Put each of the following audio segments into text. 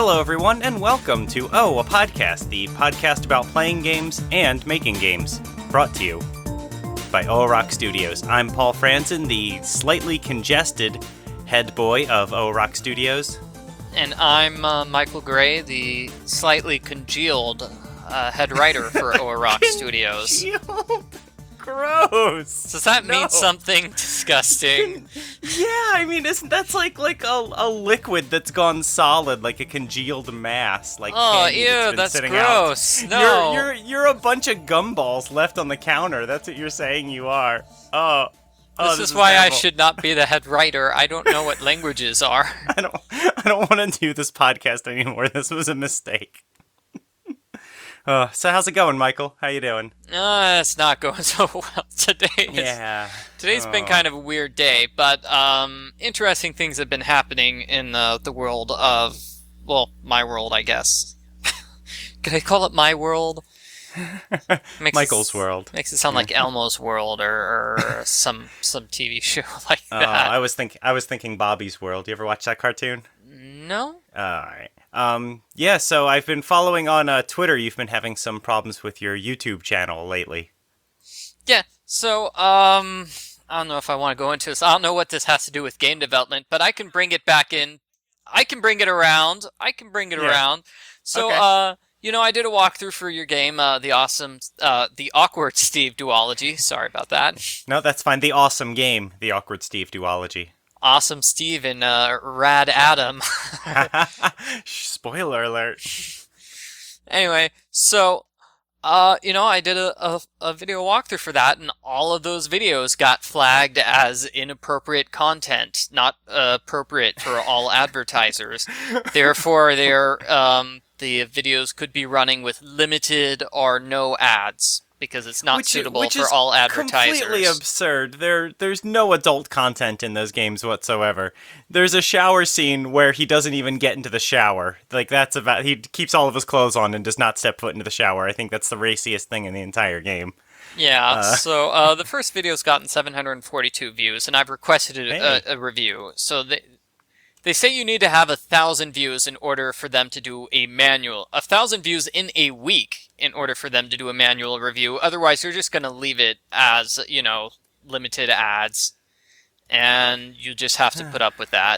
Hello, everyone, and welcome to a Podcast, the podcast about playing games and making games, brought to you by Rock Studios. I'm Paul Franzen, the slightly congested head boy of Rock Studios. And I'm Michael Gray, the slightly congealed head writer for Rock Studios. Gross. Does that mean something disgusting? Yeah, I mean, isn't that's like a liquid that's gone solid, like a congealed mass, like candy ew, that's been that's sitting gross. out. No, you're a bunch of gumballs left on the counter. That's what you're saying you are. This is why terrible. I should not be the head writer. I don't know what languages are. I don't want to do this podcast anymore. This was a mistake. So how's it going, Michael? How you doing? It's not going so well today. Today's been kind of a weird day, but interesting things have been happening in the world of, well, my world, I guess. Could I call it my world? Michael's world. Makes it sound like Elmo's world or some TV show like that. I was thinking Bobby's World. You ever watch that cartoon? No. All right. Yeah, so I've been following on Twitter. You've been having some problems with your YouTube channel lately. Yeah, so, I don't know if I want to go into this. I don't know what this has to do with game development, but I can bring it back in. I can bring it around. Around. So, okay. I did a walkthrough for your game, the Awkward Steve Duology. Sorry about that. No, that's fine. The awesome game, the Awkward Steve Duology. Awesome Steve and Rad Adam. Spoiler alert. Anyway, so, I did a video walkthrough for that, and all of those videos got flagged as inappropriate content, not appropriate for all advertisers. Therefore, the videos could be running with limited or no ads, because it's not suitable for all advertisers. Completely absurd. There's no adult content in those games whatsoever. There's a shower scene where he doesn't even get into the shower. Like, he keeps all of his clothes on and does not step foot into the shower. I think that's the raciest thing in the entire game. Yeah, so the first video's gotten 742 views, and I've requested a review. So they say you need to have 1,000 views in order for them to do a manual. 1,000 views in a week in order for them to do a manual review. Otherwise, you're just going to leave it as, limited ads. And you just have to put up with that.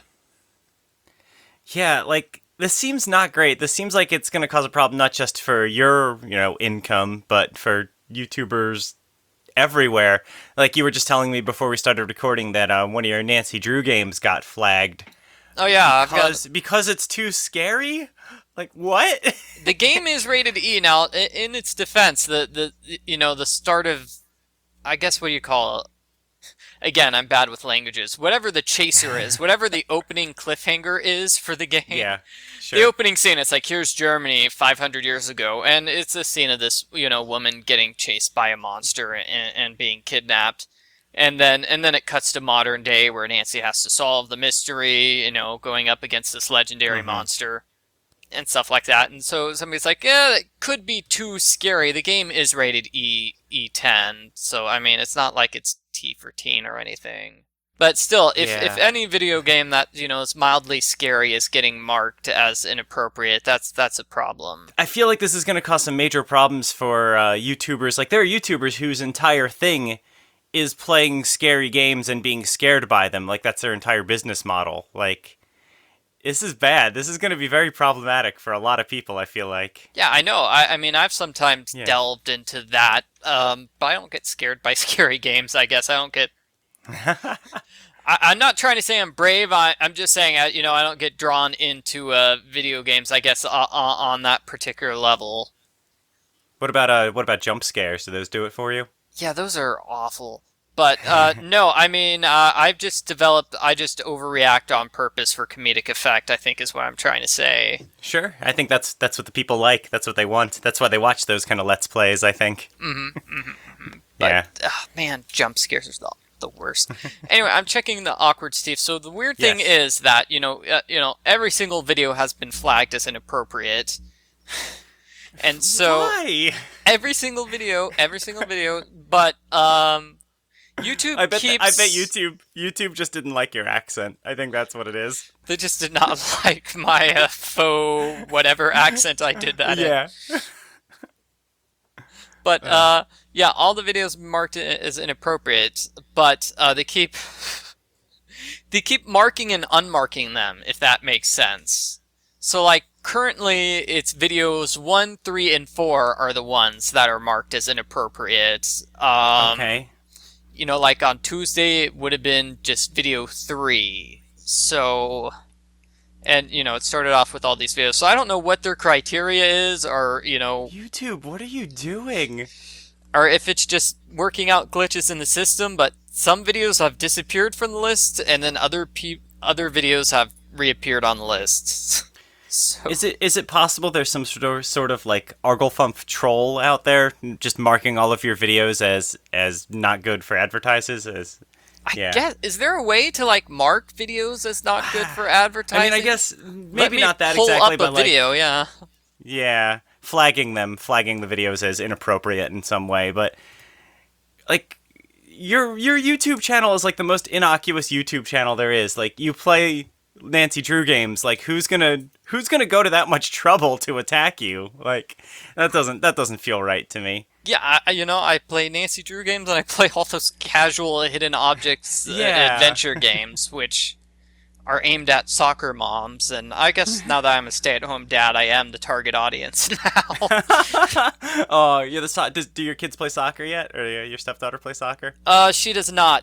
Yeah, this seems not great. This seems like it's going to cause a problem not just for your, income, but for YouTubers everywhere. Like you were just telling me before we started recording that one of your Nancy Drew games got flagged. Oh yeah, because it's too scary? Like, what? The game is rated E. Now, in its defense, the start of, I guess, what do you call it? Again, I'm bad with languages. Whatever the chaser is, whatever the opening cliffhanger is for the game. Yeah, sure. The opening scene, it's like, here's Germany 500 years ago, and it's a scene of this, woman getting chased by a monster and being kidnapped. And then it cuts to modern day where Nancy has to solve the mystery, going up against this legendary monster and stuff like that. And so somebody's like, yeah, that could be too scary. The game is rated E10, so I mean, it's not like it's T for teen or anything. But still, if any video game that, is mildly scary is getting marked as inappropriate, that's a problem. I feel like this is going to cause some major problems for YouTubers. Like, there are YouTubers whose entire thing is playing scary games and being scared by them. Like, that's their entire business model. Like, this is bad. This is going to be very problematic for a lot of people, I feel like. Yeah, I know. I mean, I've sometimes delved into that, but I don't get scared by scary games, I guess. I don't get... I'm not trying to say I'm brave. I'm just saying, I don't get drawn into video games, I guess, on that particular level. What about jump scares? Do those do it for you? Yeah, those are awful. But, no, I mean, I just overreact on purpose for comedic effect, I think is what I'm trying to say. Sure. I think that's what the people like. That's what they want. That's why they watch those kind of Let's Plays, I think. But, man, jump scares are the worst. Anyway, I'm checking the Awkward Steve. So the weird thing is that, every single video has been flagged as inappropriate. And so... Why? Every single video, but, YouTube I bet keeps. YouTube just didn't like your accent. I think that's what it is. They just did not like my faux whatever accent I did that in. Yeah. But yeah, all the videos marked as inappropriate, but they keep marking and unmarking them, if that makes sense. So like currently, it's videos 1, 3, and 4 are the ones that are marked as inappropriate. Okay. You know, like on Tuesday, it would have been just video 3. So, and you know, it started off with all these videos. So I don't know what their criteria is, or you know, YouTube, what are you doing? or if it's just working out glitches in the system. But some videos have disappeared from the list, and then other videos have reappeared on the list. So, Is it possible there's some sort of like Arglefump troll out there just marking all of your videos as not good for advertisers? As I yeah. guess, is there a way to like mark videos as not good for advertising? I mean, I guess Let maybe me not that pull exactly, up but a like video, yeah. yeah, flagging the videos as inappropriate in some way. But like your YouTube channel is like the most innocuous YouTube channel there is. Like you play Nancy Drew games. Like who's gonna go to that much trouble to attack you? Like that doesn't feel right to me. Yeah, you know, I play Nancy Drew games and I play all those casual hidden objects Yeah. adventure games, which are aimed at soccer moms. And I guess now that I'm a stay-at-home dad, I am the target audience now. Oh, you're do your kids play soccer yet, or your stepdaughter play soccer? She does not.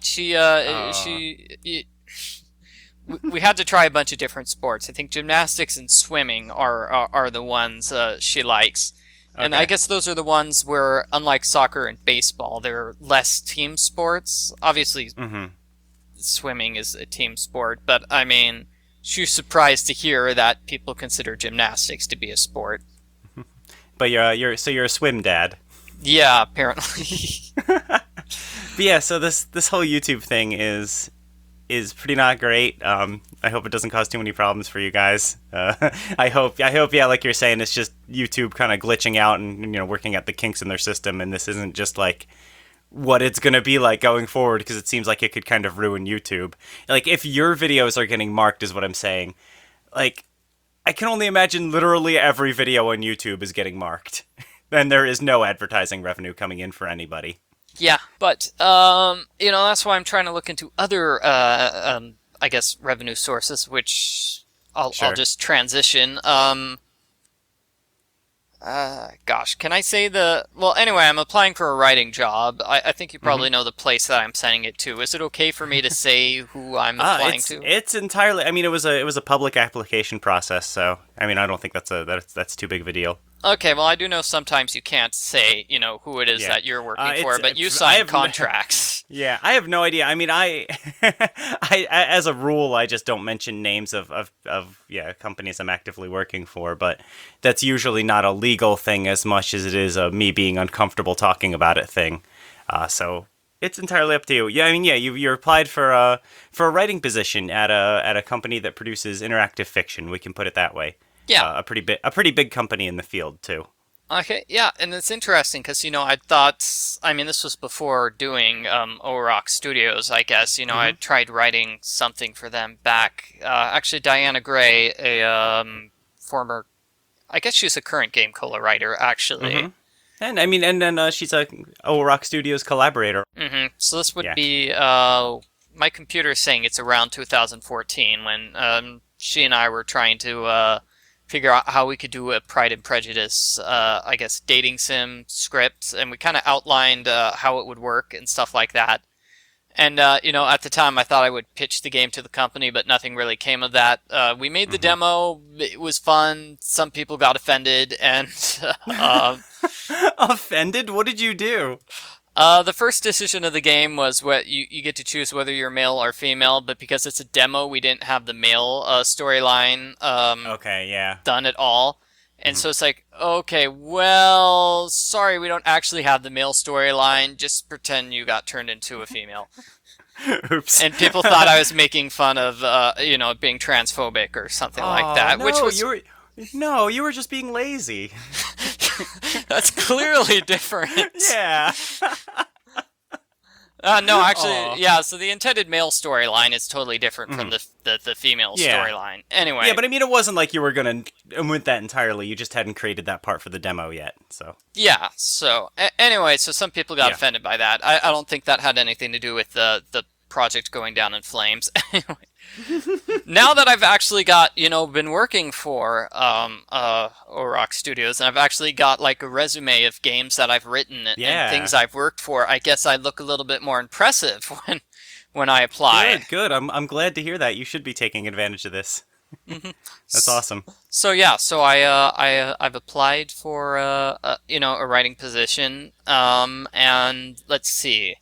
We had to try a bunch of different sports. I think gymnastics and swimming are the ones she likes. And Okay. I guess those are the ones where, unlike soccer and baseball, they're less team sports. Obviously, Mm-hmm. swimming is a team sport, but I mean, she's surprised to hear that people consider gymnastics to be a sport. But you're a swim dad. Yeah, apparently. But yeah, so this whole YouTube thing is pretty not great. I hope it doesn't cause too many problems for you guys. I hope, yeah, like you're saying, it's just YouTube kind of glitching out and working out the kinks in their system, and this isn't just like what it's gonna be like going forward, because it seems like it could kind of ruin YouTube. Like if your videos are getting marked, is what I'm saying. Like I can only imagine literally every video on YouTube is getting marked, then there is no advertising revenue coming in for anybody. Yeah, but you know, that's why I'm trying to look into other I guess revenue sources, which I'll Sure. just transition. Gosh, can I say the? Well, anyway, I'm applying for a writing job. I think you probably know the place that I'm sending it to. Is it okay for me to say who I'm applying to? It's entirely. I mean, it was a public application process, so I mean, I don't think that's too big of a deal. Okay, well, I do know sometimes you can't say, you know, who it is Yeah. that you're working It's- for, but you I sign have contracts. Yeah, I have no idea. I mean, I as a rule, I just don't mention names of companies I'm actively working for, but that's usually not a legal thing as much as it is a me being uncomfortable talking about it thing. So it's entirely up to you. Yeah, I mean, yeah, you applied for a writing position at a company that produces interactive fiction. We can put it that way. Yeah. A pretty big company in the field too. Okay, yeah, and it's interesting because, you know, I thought, I mean, this was before doing O-Rock Studios, I guess. You know, I tried writing something for them back. Actually, Diana Gray, a former, I guess she's a current Game Cola writer, actually. And I mean, and then she's a Rock Studios collaborator. So this would Yeah. be, my computer is saying it's around 2014 when she and I were trying to figure out how we could do a Pride and Prejudice, I guess, dating sim script, and we kind of outlined how it would work and stuff like that. And, you know, at the time I thought I would pitch the game to the company, but nothing really came of that. We made the demo, it was fun, some people got offended, and Offended? What did you do? the first decision of the game was what you get to choose whether you're male or female, but because it's a demo, we didn't have the male storyline Okay, yeah. done at all. And so it's like, okay, well, sorry, we don't actually have the male storyline. Just pretend you got turned into a female. Oops. And people thought I was making fun of, you know, being transphobic or something like that, no, which was you were just being lazy. that's clearly different. Yeah. No, Aw. actually, yeah. So the intended male storyline is totally different from Mhm. the female Yeah. storyline. Yeah, Anyway, but I mean, it wasn't like you were gonna omit that entirely. You just hadn't created that part for the demo yet. So yeah. So anyway, so some people got yeah, offended by that. I don't think that had anything to do with the project going down in flames. Anyway, now that I've actually got, been working for Orok Studios, and I've actually got like a resume of games that I've written and yeah. things I've worked for, I guess I look a little bit more impressive when I apply. Good, good. I'm glad to hear that. You should be taking advantage of this. hmm That's awesome. So yeah, so I've applied for a writing position, and let's see.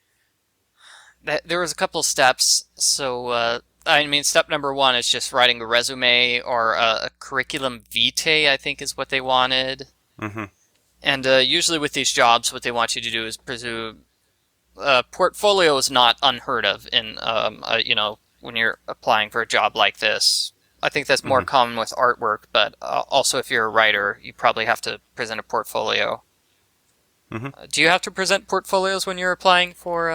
There was a couple of steps. So I mean, step number one is just writing a resume or a curriculum vitae, I think is what they wanted. Hmm. And usually with these jobs, what they want you to do is pursue portfolio is not unheard of in when you're applying for a job like this. I think that's more Hmm. common with artwork, but also if you're a writer, you probably have to present a portfolio. Hmm. Do you have to present portfolios when you're applying for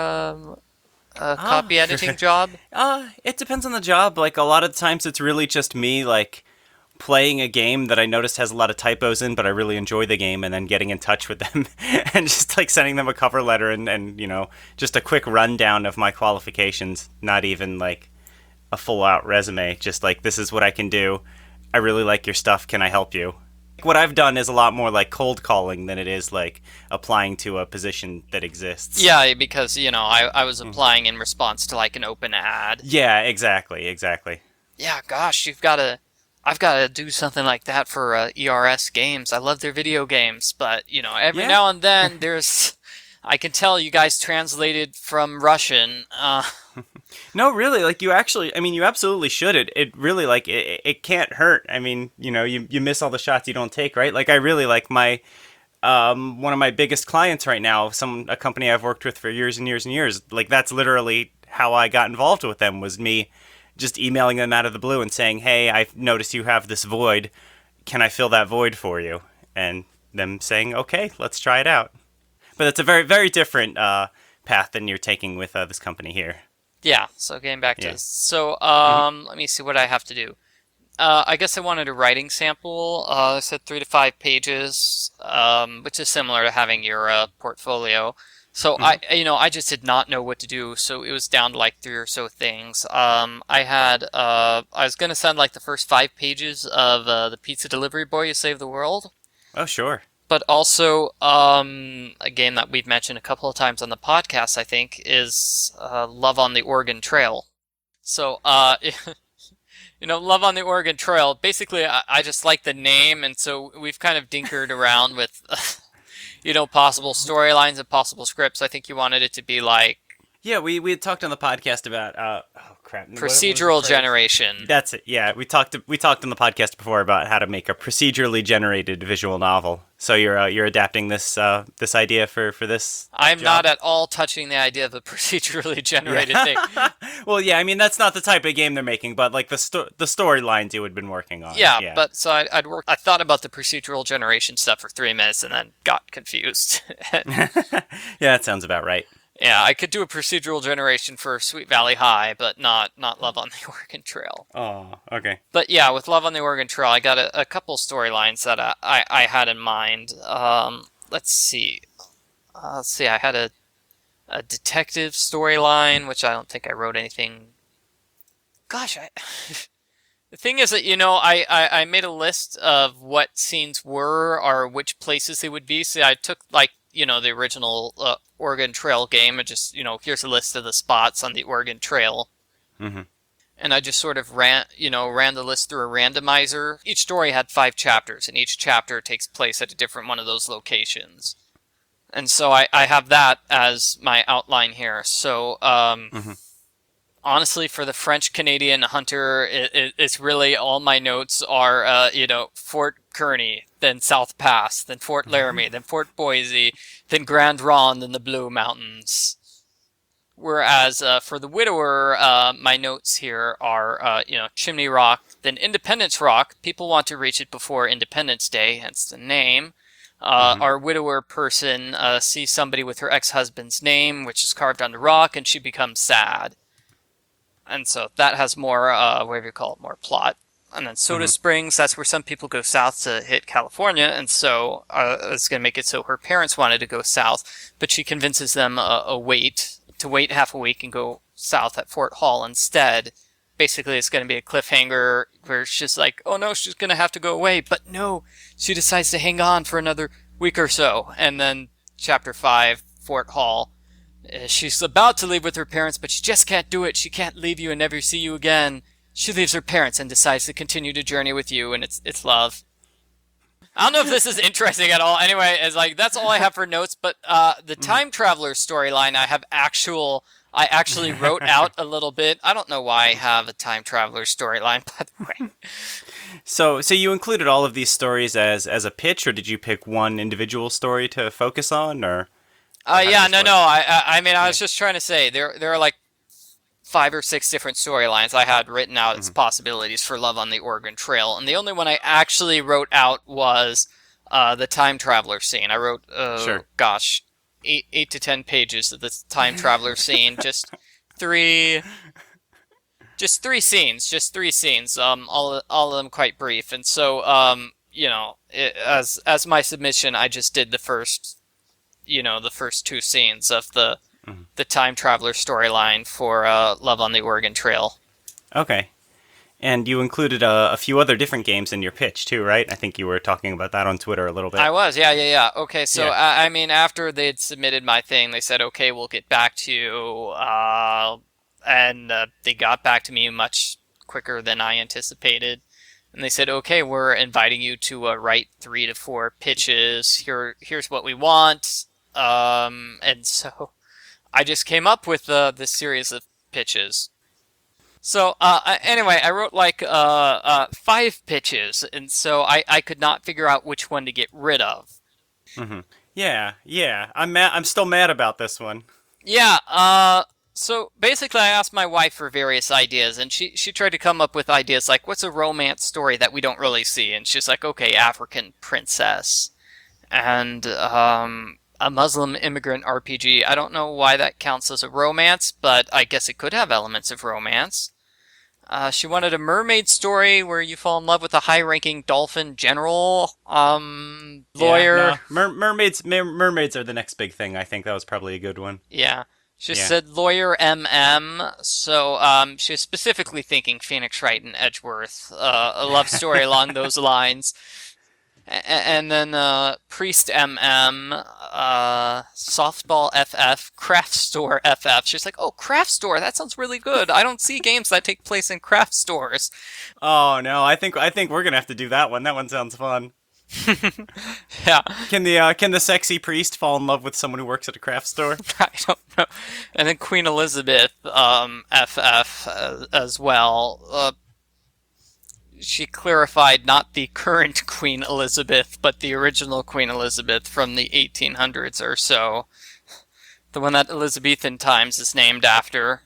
a Ah, copy editing job? it depends on the job. Like a lot of times, it's really just me like playing a game that I noticed has a lot of typos in, but I really enjoy the game, and then getting in touch with them and just like sending them a cover letter and just a quick rundown of my qualifications. Not even like a full out resume. Just like this is what I can do. I really like your stuff. Can I help you? What I've done is a lot more like cold calling than it is like applying to a position that exists. Yeah, because I was applying in response to like an open ad. Yeah, exactly, exactly. Yeah, gosh, I've got to do something like that for ERS games. I love their video games, but every Yeah. now and then I can tell you guys translated from Russian. No, really, like you actually, I mean, you absolutely should. It really, like, it can't hurt. I mean, you miss all the shots you don't take, right? Like, I really like one of my biggest clients right now, a company I've worked with for years and years and years. Like, that's literally how I got involved with them, was me just emailing them out of the blue and saying, hey, I've noticed you have this void. Can I fill that void for you? And them saying, okay, let's try it out. But it's a very, very different path than you're taking with this company here. Yeah, so getting back to Yeah. this. So, Hmm. let me see what I have to do. I guess I wanted a writing sample. I said 3 to 5 pages, which is similar to having your portfolio. So Hmm. I just did not know what to do. So it was down to like three or so things. I was gonna send like the first 5 pages of the Pizza Delivery Boy You Save the World, Oh, sure. but also a game that we've mentioned a couple of times on the podcast, I think, is Love on the Oregon Trail. So, Love on the Oregon Trail. Basically, I just like the name, and so we've kind of dinkered around with, possible storylines and possible scripts. I think you wanted it to be like Yeah, we had talked on the podcast about oh crap, what was the procedural phrase? generation. That's it. Yeah, we talked on the podcast before about how to make a procedurally generated visual novel. So you're adapting this idea for this I'm not job. at all touching the idea of a procedurally generated thing. Yeah. Well, yeah. I mean, that's not the type of game they're making, but like the storylines you had been working on. Yeah, Yeah. but so I'd work. I thought about the procedural generation stuff for 3 minutes and then got confused. Yeah, that sounds about right. Yeah, I could do a procedural generation for Sweet Valley High, but not Love on the Oregon Trail. Oh, okay. But yeah, with Love on the Oregon Trail, I got a couple storylines that I had in mind. Let's see. I had a detective storyline, which I don't think I wrote anything. Gosh, the thing is that I made a list of what scenes were or which places they would be. So I took like the original Oregon Trail game and just here's a list of the spots on the Oregon Trail. Hmm. And I just sort of ran the list through a randomizer. Each story had 5 chapters, and each chapter takes place at a different one of those locations. And so I have that as my outline here. So Hmm. honestly, for the French Canadian hunter, it's really all my notes are Fort Kearney, then South Pass, then Fort Laramie, then Fort Boise, then Grand Ronde, then the Blue Mountains. Whereas for the Widower, my notes here are Chimney Rock, then Independence Rock. People want to reach it before Independence Day, hence the name. Our widower person sees somebody with her ex-husband's name, which is carved on the rock, and she becomes sad. And so that has more, whatever you call it, more plot. And then Soda Springs, that's where some people go south to hit California, and so it's going to make it so her parents wanted to go south, but she convinces them to wait half a week and go south at Fort Hall instead. Basically, it's going to be a cliffhanger where she's like, oh no, she's going to have to go away, but no, she decides to hang on for another week or so. And then Chapter 5, Fort Hall. She's about to leave with her parents, but she just can't do it. She can't leave you and never see you again. She leaves her parents and decides to continue the journey with you, and it's love. I don't know if this is interesting at all. Anyway, it's like that's all I have for notes. But the time traveler storyline, I actually wrote out a little bit. I don't know why I have a time traveler storyline, by the way. So you included all of these stories as a pitch, or did you pick one individual story to focus on, or? Yeah, no. I mean, I was just trying to say there are like 5 or 6 different storylines I had written out as possibilities for Love on the Oregon Trail, and the only one I actually wrote out was the time traveler scene. I wrote, gosh, 8 to 10 pages of this time traveler scene. Just three scenes. All of them quite brief, and so as my submission, I just did the first 2 scenes of the time traveler storyline for Love on the Oregon Trail. Okay. And you included a few other different games in your pitch too, right? I think you were talking about that on Twitter a little bit. I was, yeah. Okay, so I mean, after they'd submitted my thing, they said, okay, we'll get back to you. And they got back to me much quicker than I anticipated. And they said, okay, we're inviting you to write 3 to 4 pitches. Here's what we want. And so I just came up with this series of pitches. So anyway, I wrote like 5 pitches, and so I could not figure out which one to get rid of. Yeah. I'm still mad about this one. Yeah. So basically, I asked my wife for various ideas, and she tried to come up with ideas like, what's a romance story that we don't really see? And she's like, okay, African princess, and a Muslim immigrant RPG. I don't know why that counts as a romance, but I guess it could have elements of romance. She wanted a mermaid story where you fall in love with a high-ranking dolphin general, lawyer. Yeah, no. Mermaids are the next big thing. I think that was probably a good one. Yeah. She said lawyer MM, so she was specifically thinking Phoenix Wright and Edgeworth, a love story along those lines. And then Priest MM, Softball FF, Craft Store FF. She's like, oh, Craft Store, that sounds really good. I don't see games that take place in craft stores. Oh no, I think we're gonna have to do that one. That one sounds fun. Yeah. Can the sexy priest fall in love with someone who works at a craft store? I don't know. And then Queen Elizabeth FF as well. She clarified not the current Queen Elizabeth, but the original Queen Elizabeth from the 1800s or so. The one that Elizabethan times is named after.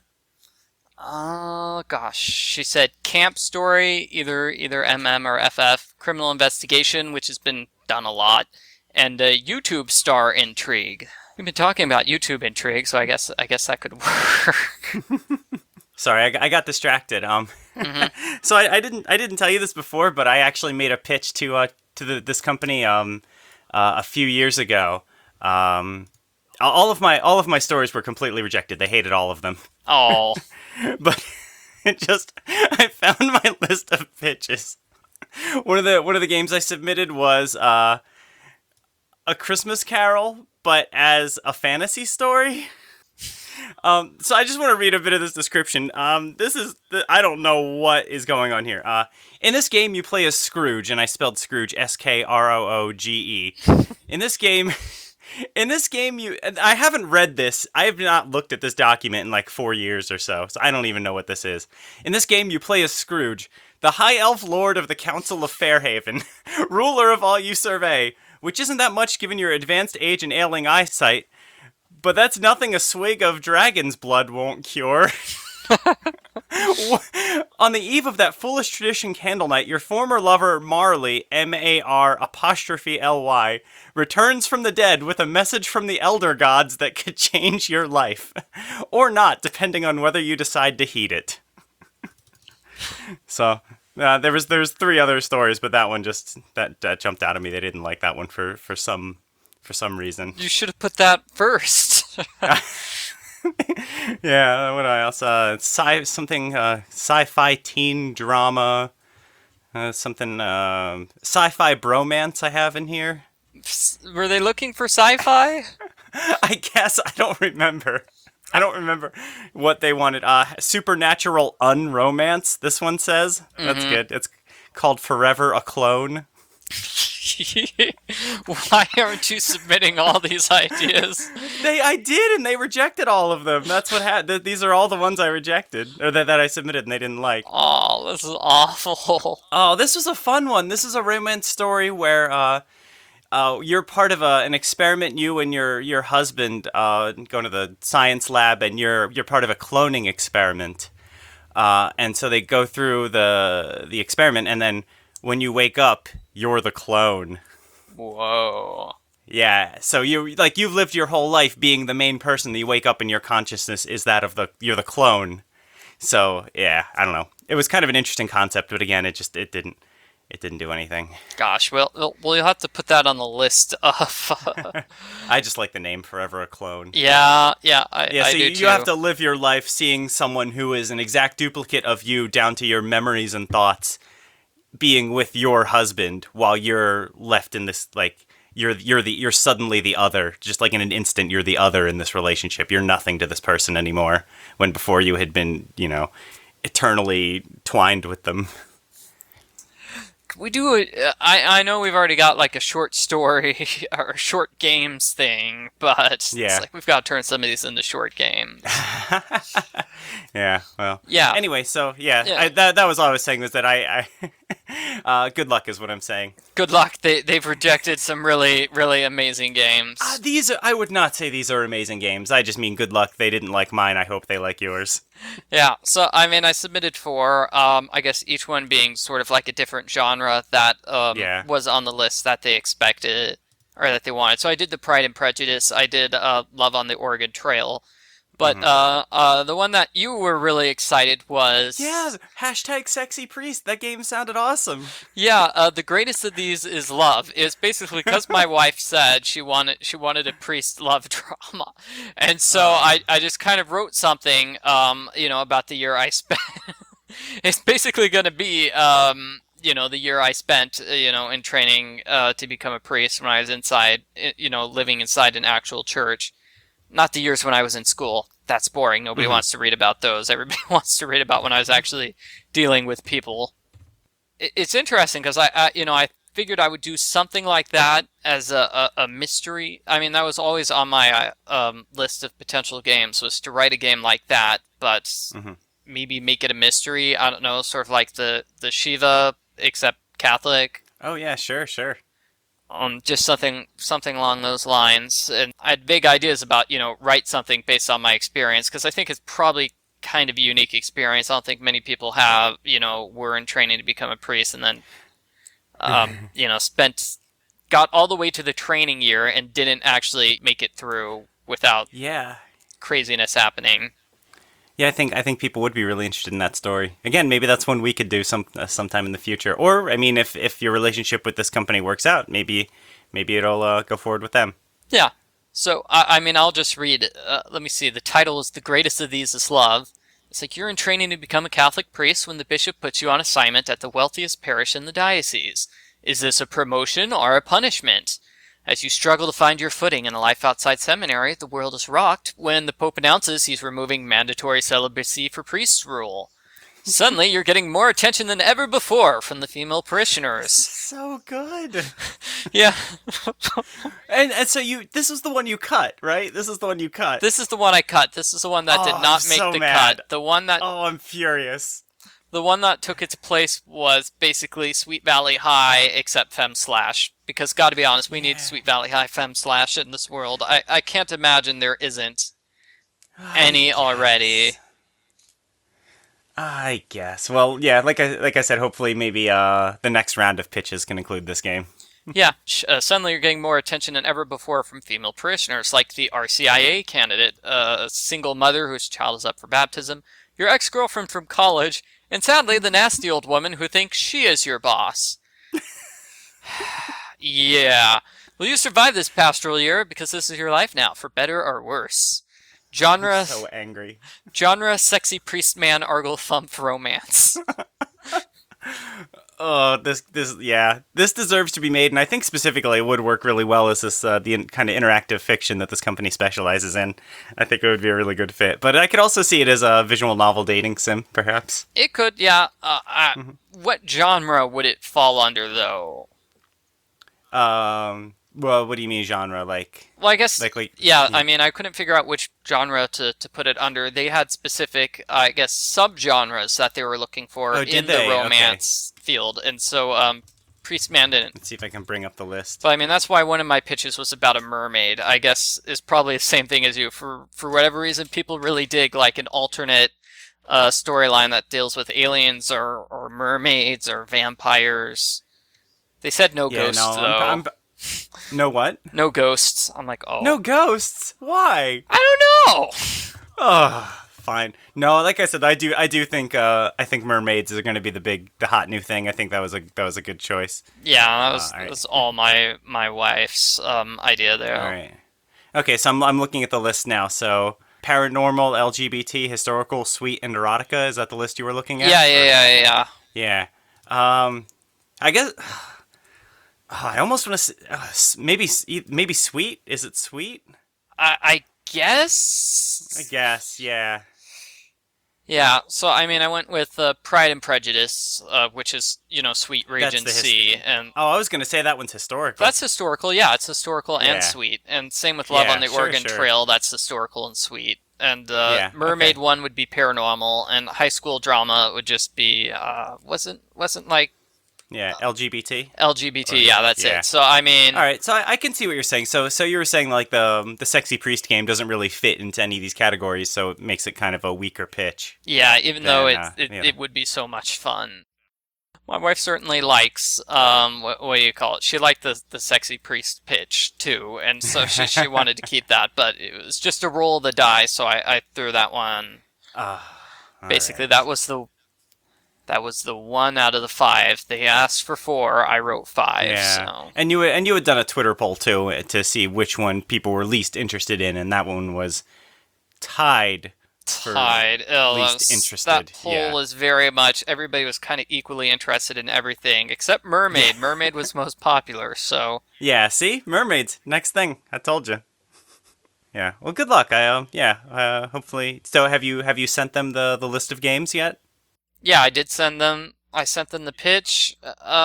Oh, gosh. She said camp story, either MM or FF, criminal investigation, which has been done a lot, and YouTube star intrigue. We've been talking about YouTube intrigue, so I guess that could work. Sorry, I got distracted. So I didn't tell you this before, but I actually made a pitch to this company a few years ago. All of my stories were completely rejected. They hated all of them. Oh. But I found my list of pitches. One of the games I submitted was A Christmas Carol, but as a fantasy story. So I just want to read a bit of this description. I don't know what is going on here. In this game, you play as Scrooge, and I spelled Scrooge Skrooge. In this game, I haven't read this. I have not looked at this document in like 4 years or so I don't even know what this is. In this game, you play as Scrooge, the High Elf Lord of the Council of Fairhaven, ruler of all you survey, which isn't that much given your advanced age and ailing eyesight. But that's nothing a swig of dragon's blood won't cure. On the eve of that foolish tradition candle night, your former lover Marley, Mar''Ly, returns from the dead with a message from the elder gods that could change your life. Or not, depending on whether you decide to heed it. So, there's 3 other stories, but that one just that jumped out at me. They didn't like that one for some reason. You should have put that first. Yeah, what else? Sci-fi teen drama, something sci-fi bromance. I have in here. Were they looking for sci-fi? I guess I don't remember. I don't remember what they wanted. Supernatural unromance. This one says that's good. It's called Forever a Clone. Why aren't you submitting all these ideas? I did, and they rejected all of them. That's what happened. These are all the ones I rejected, or that I submitted, and they didn't like. Oh, this is awful. Oh, this was a fun one. This is a romance story where you're part of an experiment. You and your husband going to the science lab, and you're part of a cloning experiment. And so they go through the experiment, and then when you wake up, you're the clone. Whoa. Yeah, so you've lived your whole life being the main person. You wake up and your consciousness is that of you're the clone. So yeah, I don't know. It was kind of an interesting concept, but again, it didn't do anything. Gosh, well, you'll have to put that on the list of. I just like the name Forever a Clone. Yeah, I so do you too. have to live your life seeing someone who is an exact duplicate of you down to your memories and thoughts, being with your husband while you're left in this you're suddenly the other. Just like in an instant, you're the other in this relationship. You're nothing to this person anymore. When before you had been, eternally twined with them. We do. I know we've already got like a short story or short games thing, but yeah, it's like we've got to turn some of these into short games. Yeah. Well. Yeah. Anyway, so yeah. That was all I was saying was that I good luck is what I'm saying. Good luck. They've rejected some really really amazing games. I would not say these are amazing games. I just mean good luck. They didn't like mine. I hope they like yours. Yeah, so I mean, I submitted 4. I guess each one being sort of like a different genre that was on the list that they expected or that they wanted. So I did the Pride and Prejudice. I did Love on the Oregon Trail. But the one that you were really excited was... Yeah, #sexy priest. That game sounded awesome. Yeah, the greatest of these is love. It's basically because my wife said she wanted a priest love drama. And so I just kind of wrote something, about the year I spent. It's basically going to be, the year I spent, in training to become a priest when I was inside, living inside an actual church. Not the years when I was in school. That's boring. Nobody wants to read about those. Everybody wants to read about when I was actually dealing with people. It's interesting because I figured I would do something like that as a mystery. I mean, that was always on my list of potential games, was to write a game like that, but maybe make it a mystery. I don't know, sort of like the Shiva, except Catholic. Oh yeah, sure. Just something along those lines. And I had big ideas about, write something based on my experience, because I think it's probably kind of a unique experience. I don't think many people have, were in training to become a priest and then, got all the way to the training year and didn't actually make it through without craziness happening. Yeah, I think people would be really interested in that story. Again, maybe that's one we could do sometime in the future. Or, I mean, if your relationship with this company works out, maybe it'll go forward with them. Yeah. So, I'll just read. Let me see. The title is The Greatest of These is Love. It's like, you're in training to become a Catholic priest when the bishop puts you on assignment at the wealthiest parish in the diocese. Is this a promotion or a punishment? As you struggle to find your footing in a life outside seminary, the world is rocked when the Pope announces he's removing mandatory celibacy for priests rule. Suddenly, you're getting more attention than ever before from the female parishioners. So good. Yeah. and so this is the one you cut, right? This is the one you cut. This is the one I cut. This is the one that did not make the cut. The one that... Oh, I'm furious. The one that took its place was basically Sweet Valley High, except Fem/, because gotta be honest, we need Sweet Valley High Fem/ in this world. I can't imagine there isn't any already. I guess. Well, yeah, like I said, hopefully maybe the next round of pitches can include this game. Yeah, suddenly you're getting more attention than ever before from female parishioners, like the RCIA candidate, a single mother whose child is up for baptism, your ex-girlfriend from college, and sadly the nasty old woman who thinks she is your boss. Yeah. Will you survive this pastoral year? Because this is your life now, for better or worse. I'm Genre, so angry. genre, sexy priest man, argle thump romance. Oh, yeah, this deserves to be made, and I think specifically it would work really well as this kind of interactive fiction that this company specializes in. I think it would be a really good fit, but I could also see it as a visual novel dating sim, perhaps. It could, yeah. What genre would it fall under, though? Well, what do you mean genre? Well, I guess, Like, yeah, yeah. I mean, I couldn't figure out which genre to put it under. They had specific, I guess, subgenres that they were looking for Oh, did in the they? Okay. romance field, and so, Priest Man didn't. Let's see if I can bring up the list. But I mean, that's why one of my pitches was about a mermaid. I guess is probably the same thing as you. For whatever reason, people really dig like an alternate storyline that deals with aliens or mermaids or vampires. They said no Yeah, no, ghosts though. no what? No ghosts. I'm like, oh, No ghosts. Why? I don't know. Oh, fine. No, like I said, I do think I think mermaids are going to be the hot new thing. I think that was a good choice. Yeah, All that right. was all my wife's idea All there. right. Okay, so I'm looking at the list now. So paranormal, LGBT, historical, sweet, and erotica. Is that the list you were looking at? Yeah, yeah, Or yeah, yeah. yeah. I guess I almost want to maybe sweet. Is it sweet? I I guess. guess. Yeah. Yeah, so I mean, I went with Pride and Prejudice, which is, Sweet That's the Regency, and Oh, I was gonna say that one's historical. that's historical. Yeah, it's historical and Yeah. sweet. And same with Love on Yeah. the Sure. Oregon Sure. Trail, that's historical and sweet. And Yeah. Mermaid Okay. one would be paranormal, and high school drama would just be wasn't like Yeah. LGBT. Or LGBT. Yeah, that's yeah. it. So I mean, All right, so I can see what you're saying. So you were saying like the sexy priest game doesn't really fit into any of these categories, so it makes it kind of a weaker pitch. yeah, even though Then it would be so much fun. My wife certainly likes what do you call it? She liked the sexy priest pitch too, and so she wanted to keep that, but it was just a roll of the die, so I threw that one. All Basically, right. that was the one out of the five. They asked for four, I wrote five. Yeah, So and you had done a Twitter poll too to see which one people were least interested in, and that one was tied for tied. Oh, least that interested. poll Yeah. is very much everybody was kind of equally interested in everything except Mermaid. Mermaid was most popular, so. Yeah. See, mermaids. Next thing. I told you. Yeah. Well, good luck. Yeah. Hopefully. So have you sent them the list of games yet? Yeah, I did send them. I sent them the pitch.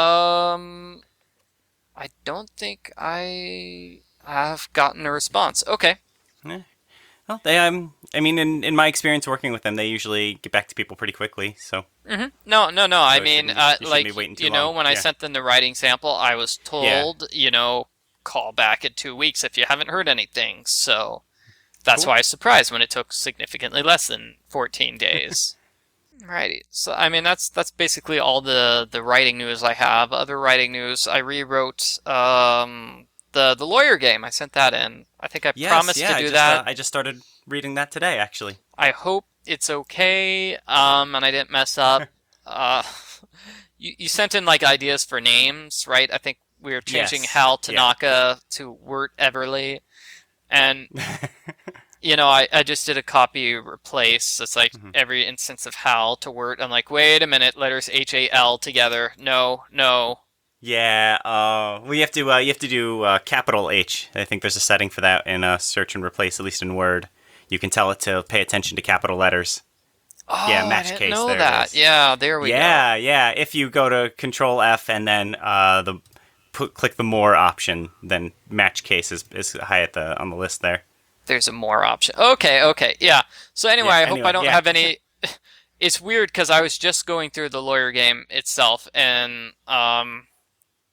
I don't think I have gotten a response. Okay. Yeah. Well, I mean, in my experience working with them, they usually get back to people pretty quickly. So, No, no, no. I so mean, you shouldn't be waiting too long. when I Yeah. sent them the writing sample, I was Yeah. told, call back in 2 weeks if you haven't heard anything. So that's Cool. why I was surprised when it took significantly less than 14 days. Righty. So I mean that's basically all the writing news I have. Other writing news, I rewrote the lawyer game. I sent that in. I think I Yes. promised Yeah. to do that. I just started reading that today, actually. I hope it's okay. And I didn't mess up. Uh, you sent in like ideas for names, right? I think we were changing Yes. Hal Yeah. Tanaka to Wirt Everly, and I just did a copy replace. It's like Mhm. every instance of Hal to Wirt. I'm like, wait a minute, letters HAL together. No, no. Yeah. Well, you have to do capital H. I think there's a setting for that in search and replace, at least in Word. You can tell it to pay attention to capital letters. Oh, Yeah, I match didn't case. know There it that. is. Yeah, there we go. Yeah, yeah. If you go to Control F and then click the more option, then match case is high at the on the list there. There's a more option. Okay, okay, yeah. So anyway, Yeah. I hope I don't Yeah. have any. It's weird because I was just going through the lawyer game itself, and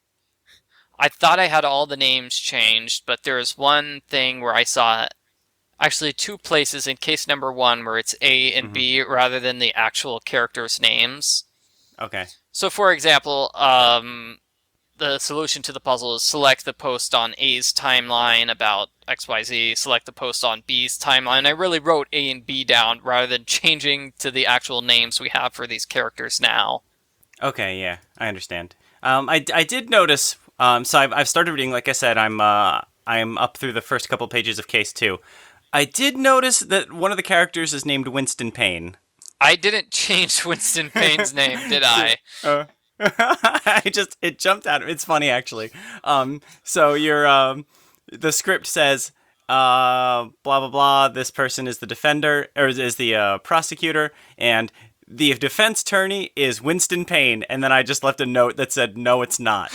I thought I had all the names changed, but there was one thing where I saw actually two places in case number one where it's A and Hmm. B rather than the actual characters' names. Okay. So, for example, the solution to the puzzle is select the post on A's timeline about XYZ, select the post on B's timeline. I really wrote A and B down rather than changing to the actual names we have for these characters now. Okay, yeah, I understand. I did notice. So I've started reading. Like I said, I'm up through the first couple pages of Case Two. I did notice that one of the characters is named Winston Payne. I didn't change Winston Payne's name, did I? Uh, it jumped out. It's funny actually. So the script says blah blah blah. This person is the defender or is the prosecutor, and the defense attorney is Winston Payne. And then I just left a note that said, "No, it's not."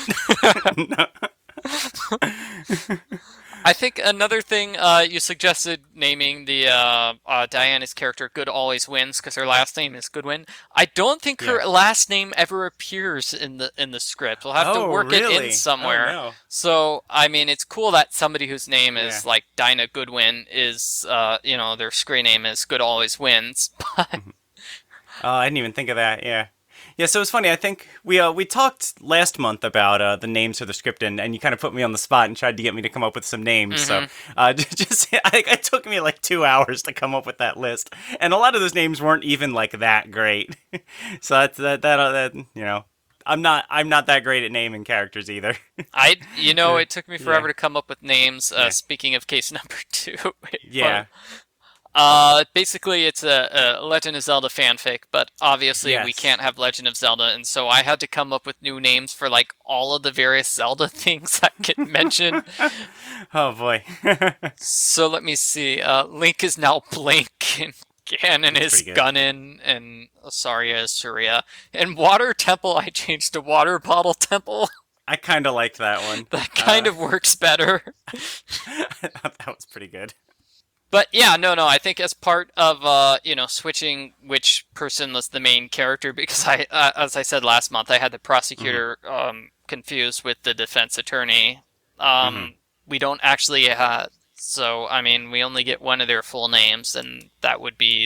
I think another thing you suggested naming the Diana's character Good Always Wins because her last name is Goodwin. I don't think Yeah. her last name ever appears in the script. We'll have to Oh, work it really? in Oh somewhere. no. So I mean, it's cool that somebody whose name Yeah. is like Dinah Goodwin is their screen name is Good Always Wins. But Oh, I didn't even think of that. Yeah. Yeah, so it's funny. I think we talked last month about the names for the script, and you kind of put me on the spot and tried to get me to come up with some names. So just it took me like 2 hours to come up with that list, and a lot of those names weren't even like that great. So that I'm not that great at naming characters either. it took me forever Yeah. to come up with names. Yeah. Speaking of case number two, Yeah. basically it's a Legend of Zelda fanfic, but obviously we Yes. can't have Legend of Zelda, and so I had to come up with new names for like all of the various Zelda things that get mentioned. Oh boy. So let me see. Link is now Blink, and Ganon That's is pretty good. Gunnin, and Saria is Surya. And Water Temple I changed to Water Bottle Temple. I kind of liked that one. That kind of works better. I thought that was pretty good. But yeah, no, I think as part of switching which person was the main character, because as I said last month, I had the prosecutor confused with the defense attorney. Hmm. We don't actually so I mean, we only get one of their full names, and that would be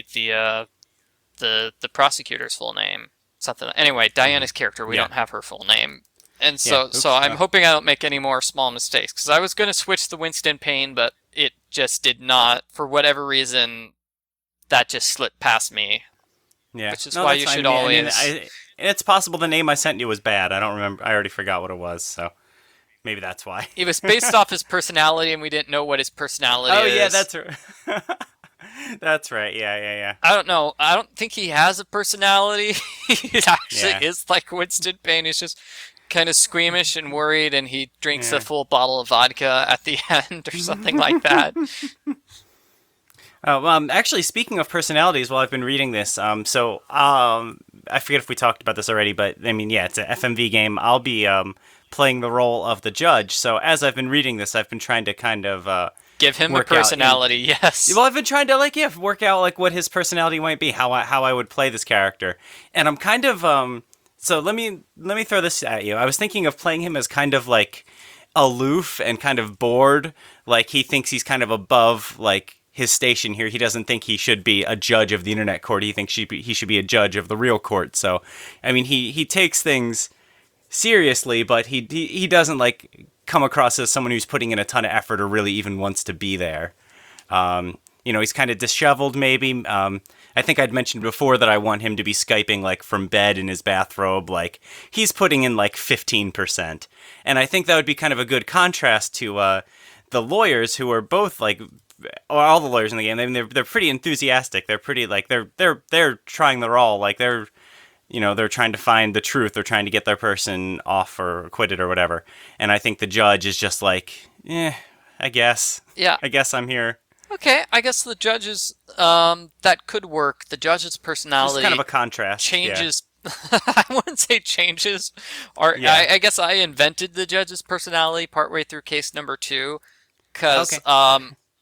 the prosecutor's full name. Something. Anyway, Diana's character, we Yeah. don't have her full name. And Yeah. so Oops. I'm hoping I don't make any more small mistakes because I was going to switch to Winston Payne, but it just did not. For whatever reason, that just slipped past me. Yeah. Which is No, why that's you fine. should I mean, always. it's possible the name I sent you was bad. I don't remember. I already forgot what it was, so maybe that's why. It was based off his personality, and we didn't know what his personality Oh is. yeah, that's right. That's right. Yeah, yeah, I don't know. I don't think he has a personality. He actually yeah. is like Winston Payne. He's just kind of squeamish and worried, and he drinks a Yeah. full bottle of vodka at the end or something like that. Oh, actually, speaking of personalities, while I've been reading this, I forget if we talked about this already, but I mean, yeah, it's an FMV game. I'll be playing the role of the judge. So as I've been reading this, I've been trying to kind of Give him a work out. personality, yes. Well, I've been trying to work out like what his personality might be, how I would play this character, and I'm kind of So let me throw this at you. I was thinking of playing him as kind of like aloof and kind of bored, like he thinks he's kind of above like his station here. He doesn't think he should be a judge of the internet court. He thinks he should be a judge of the real court. So, I mean, he takes things seriously, but he doesn't like come across as someone who's putting in a ton of effort or really even wants to be there. He's kind of disheveled, maybe. I think I'd mentioned before that I want him to be Skyping, like, from bed in his bathrobe. Like, he's putting in, like, 15%. And I think that would be kind of a good contrast to the lawyers who are both, like, or all the lawyers in the game. I mean, they're pretty enthusiastic. They're pretty, like, they're trying their all. Like, they're trying to find the truth. They're trying to get their person off or acquitted or whatever. And I think the judge is just like, I guess. Yeah. I guess I'm here. Okay, I guess the judge's that could work. The judge's Just personality kind of a contrast. changes. I wouldn't say changes. Or Yeah. I guess I invented the judge's personality partway through case number 2, because Okay.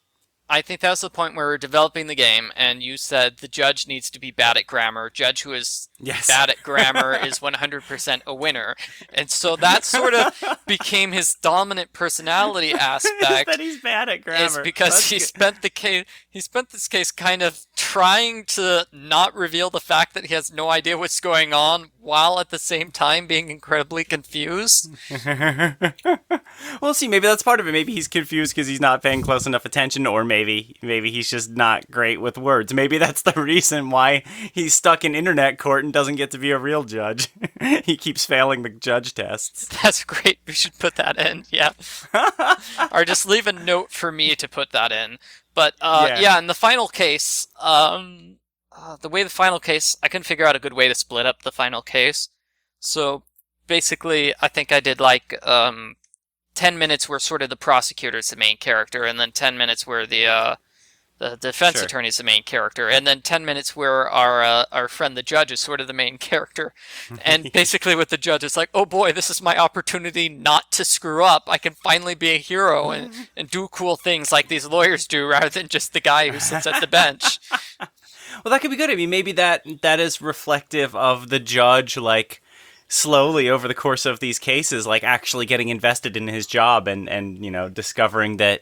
I think that was the point where we were developing the game, and you said the judge needs to be bad at grammar. Judge who is Yes. bad at grammar is 100% a winner. And so that sort of became his dominant personality aspect. That he's bad at grammar. Is because That's he good. spent this case kind of trying to not reveal the fact that he has no idea what's going on, while at the same time being incredibly confused. Well, see, maybe that's part of it. Maybe he's confused because he's not paying close enough attention, or maybe he's just not great with words. Maybe that's the reason why he's stuck in internet court and doesn't get to be a real judge. He keeps failing the judge tests. That's great. We should put that in. Yeah. Or just leave a note for me to put that in. But yeah, in the final case, the way the final case, I couldn't figure out a good way to split up the final case. So basically, I think I did like 10 minutes where sort of the prosecutor's the main character, and then 10 minutes where the defense Sure. attorney is the main character, and then 10 minutes where our friend the judge is sort of the main character. And basically what the judge is like, oh boy, this is my opportunity not to screw up. I can finally be a hero and do cool things like these lawyers do, rather than just the guy who sits at the bench. Well, that could be good. I mean, maybe that is reflective of the judge, like, slowly over the course of these cases, like, actually getting invested in his job and discovering that,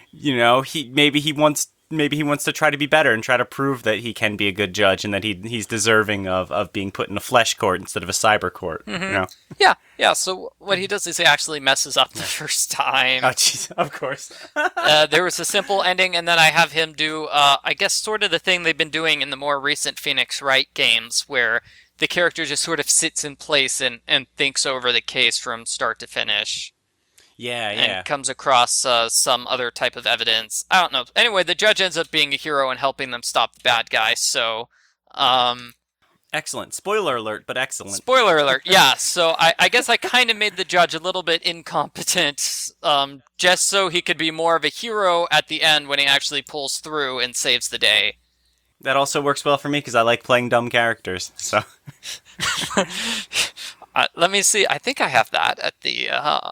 he wants to try to be better and try to prove that he can be a good judge and that he's deserving of being put in a flesh court instead of a cyber court. Yeah, so what he does is he actually messes up the first time. Oh, jeez, of course. There was a simple ending, and then I have him do, I guess, sort of the thing they've been doing in the more recent Phoenix Wright games, where the character just sort of sits in place and thinks over the case from start to finish. Yeah. And comes across some other type of evidence. I don't know. Anyway, the judge ends up being a hero and helping them stop the bad guy, so... Excellent. Spoiler alert, but excellent. Spoiler alert, yeah. So I guess I kind of made the judge a little bit incompetent, just so he could be more of a hero at the end when he actually pulls through and saves the day. That also works well for me because I like playing dumb characters. So Let me see. I think I have that at the...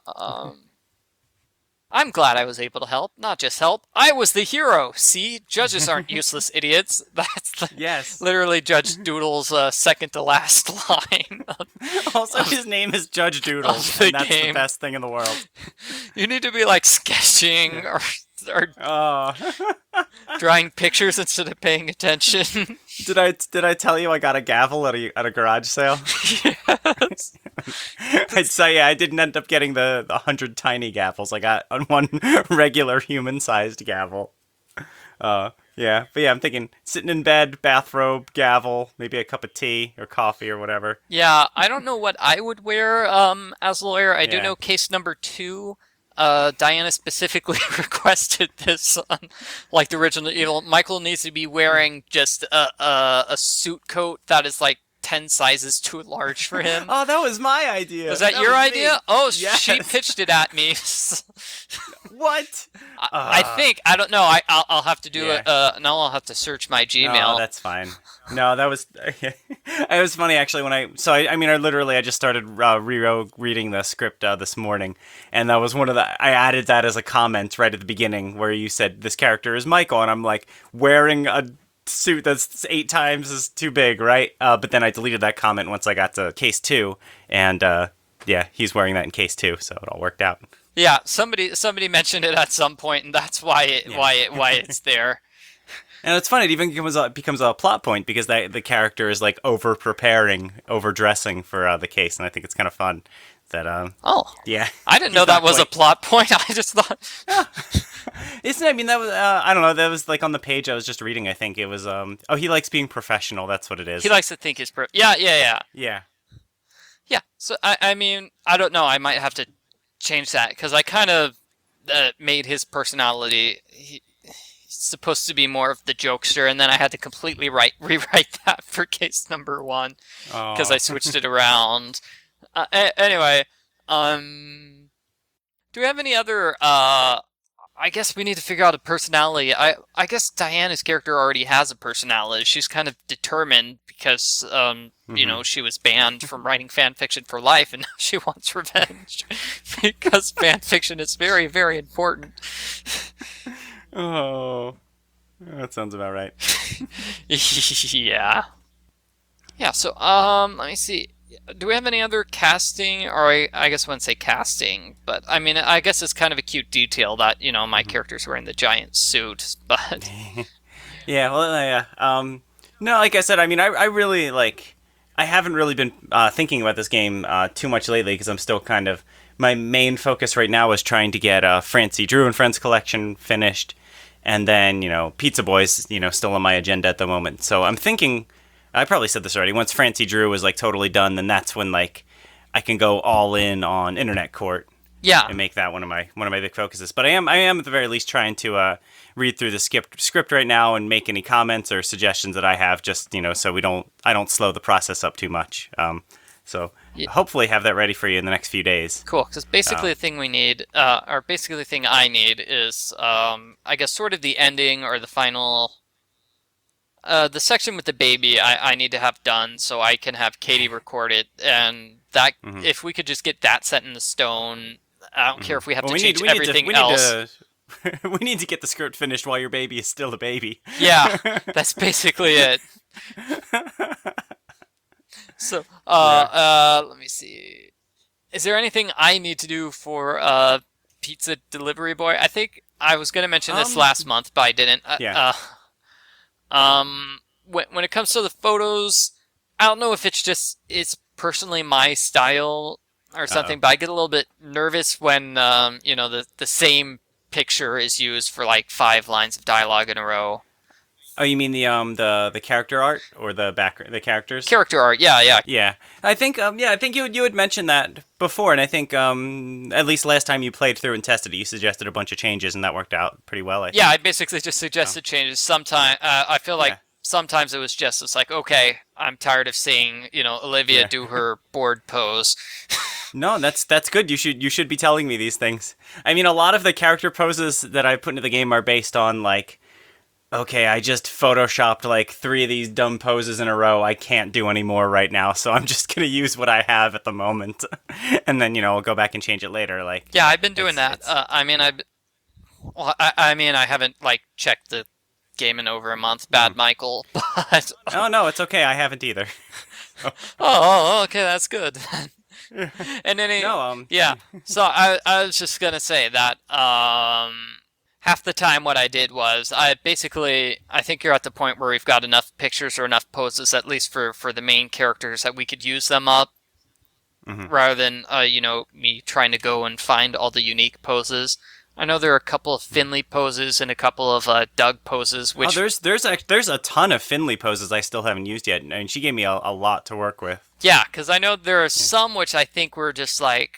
I'm glad I was able to help. Not just help. I was the hero. See? Judges aren't useless idiots. That's yes. literally Judge Doodle's second to last line. Also, his name is Judge Doodles, the and that's game. the best thing in the world. You need to be like sketching or Oh. drawing pictures instead of paying attention. Did I tell you I got a gavel at a garage sale? Yes. I'd say I didn't end up getting the 100 tiny gavels. I got one regular human-sized gavel. Yeah, but yeah, I'm thinking sitting in bed, bathrobe, gavel, maybe a cup of tea or coffee or whatever. Yeah, I don't know what I would wear as a lawyer. I do Yeah. know case number 2. Diana specifically requested this on, like the original. Michael needs to be wearing just a suit coat that is like 10 sizes too large for him. Oh, that was my idea. Was that your was idea? me. Oh, Yes. she pitched it at me. What? I think, I don't know. I'll have to do Yeah. it. Now I'll have to search my No, Gmail. that's fine. No, that was it was funny actually when I just started reading the script this morning, and that was I added that as a comment right at the beginning where you said this character is Michael, and I'm like wearing a suit that's 8 times as too big, right? But then I deleted that comment once I got to case 2, and yeah, he's wearing that in case 2, so it all worked out. Yeah, somebody mentioned it at some point, and that's why it's there. And it's funny, it even becomes a plot point because the character is like overdressing for the case, and I think it's kind of fun that Oh, yeah. I didn't He's know that not was a quite- plot point. I just thought. Isn't it? I mean, that was I don't know. That was like on the page I was just reading. I think it was oh, he likes being professional. That's what it is. He likes to think he's yeah. Yeah. So I mean, I don't know. I might have to change that because I kind of made his personality. He's supposed to be more of the jokester, and then I had to completely rewrite that for case number 1 because I switched it around. Anyway, do we have any other? I guess we need to figure out a personality. I guess Diana's character already has a personality. She's kind of determined because she was banned from writing fan fiction for life, and now she wants revenge because fan fiction is very, very important. Oh, that sounds about right. Yeah. Yeah, so let me see. Do we have any other casting? Or I guess I wouldn't say casting, but I mean, I guess it's kind of a cute detail that, my Mhm. character's wearing the giant suit, but Yeah, well, yeah. No, like I said, I mean, I really like. I haven't really been thinking about this game too much lately because I'm still kind of. My main focus right now is trying to get Francie Drew and Friends collection finished, and then Pizza Boys, still on my agenda at the moment. So I'm thinking. I probably said this already. Once Francie Drew is like totally done, then that's when like I can go all in on Internet Court yeah. and make that one of my big focuses. But I am at the very least trying to read through the script right now and make any comments or suggestions that I have, just so I don't slow the process up too much. So Yeah. hopefully have that ready for you in the next few days. Cool, because basically Um, the thing we need, or basically the thing I need is, I guess sort of the ending or the final, the section with the baby I need to have done so I can have Katie record it, and that, mhm, if we could just get that set in the stone, I don't care mhm. if we have Well, to we need change we need to everything we need else. to we need to get the script finished while your baby is still a baby. Yeah, that's basically it. So, Yeah. let me see. Is there anything I need to do for pizza delivery boy? I think I was gonna mention this Um. last month, but I didn't. Yeah. When it comes to the photos, I don't know if it's personally my style or Uh oh. something, but I get a little bit nervous when the same picture is used for like 5 lines of dialogue in a row. Oh, you mean the character art or the characters? Character art, yeah, yeah, Yeah, I think you had mentioned that before, and I think at least last time you played through and tested it, you suggested a bunch of changes, and that worked out pretty well, I yeah. I think. basically just Oh, suggested changes. Sometimes I feel like yeah, sometimes it was just it's like okay, I'm tired of seeing Olivia yeah. do her board pose. No, that's good. You should be telling me these things. I mean, a lot of the character poses that I put into the game are based on like, okay, I just photoshopped like 3 of these dumb poses in a row. I can't do any more right now, so I'm just gonna use what I have at the moment, and then I'll go back and change it later. Like, Yeah, I've been doing it's that. it's. I mean, I haven't like checked the game in over a month. Bad Mhm. Michael, but Oh no, it's okay. I haven't either. okay, that's good. And any No, yeah. So I was just gonna say that half the time what I did was I think you're at the point where we've got enough pictures or enough poses at least for the main characters that we could use them up mhm. rather than me trying to go and find all the unique poses. I know there are a couple of Finley poses and a couple of Doug poses, Oh, which there's a ton of Finley poses I still haven't used yet, and she gave me a lot to work with. yeah, because I know there are Yeah. some which I think were just like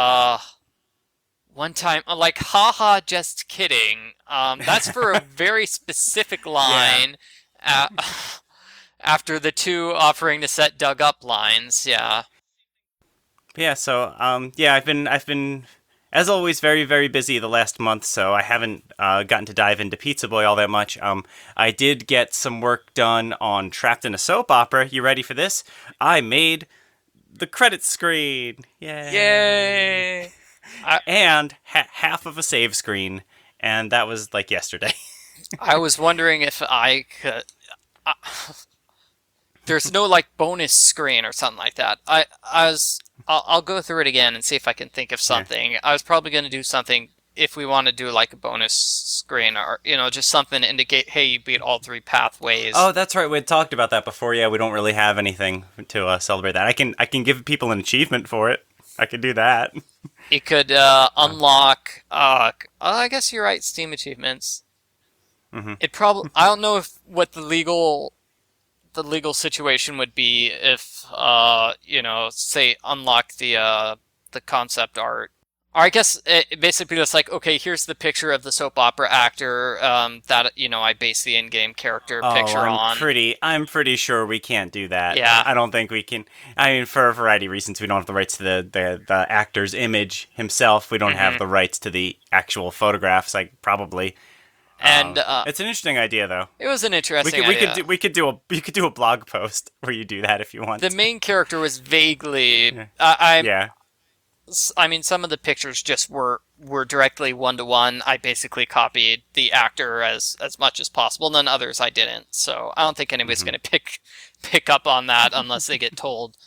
one time like haha just kidding. That's for a very specific Yeah. line. Uh, after the two offering to set Doug up lines, yeah. Yeah, so yeah, I've been as always very busy the last month, so I haven't gotten to dive into Pizza Boy all that much. I did get some work done on Trapped in a Soap Opera. You ready for this? I made the credit screen. Yay! Yay! I And half of a save screen, and that was like yesterday. I was wondering if I could. Uh, there's no like bonus screen or something like that. I'll go through it again and see if I can think of Yeah. something. I was probably going to do something if we want to do like a bonus screen or just something to indicate hey you beat all 3 pathways. Oh, that's right. We had talked about that before. Yeah, we don't really have anything to celebrate that. I can give people an achievement for it. I could do that. It could unlock. I guess you're right. Steam achievements. Hmm. It probably. I don't know if what the legal situation would be if say unlock the concept art. Or I guess it basically just like okay, here's the picture of the soap opera actor that I base the in-game character Oh, picture I'm on. pretty sure we can't do that. Yeah, I don't think we can. I mean, for a variety of reasons, we don't have the rights to the actor's image himself. We don't have hmm the rights to the actual photographs. Like probably. and It's an interesting idea, though. it was an We interesting could we could idea. do we could do a you could do a blog post where you do that if you The want. main character was vaguely. Yeah. I Yeah. I mean, some of the pictures just were directly one to one. I basically copied the actor as much as possible. And then others I didn't. So I don't think anybody's Hmm. gonna pick up on that unless they get told.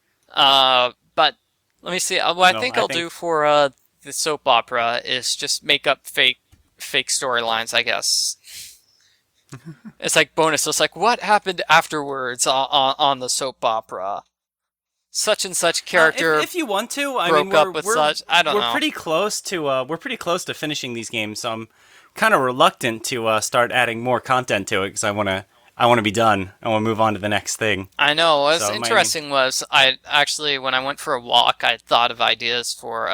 But let me see. What I No, think I I'll think do for the soap opera is just make up fake storylines. I guess it's like bonus. It's like what happened afterwards on the soap opera. Such and such character if you want to, I mean, broke up with such. I don't we're know. we're pretty close to finishing these games. So I'm kind of reluctant to start adding more content to it because I want to be done. I want to move on to the next thing. I know. What's So I mean, interesting was I actually when I went for a walk, I thought of ideas for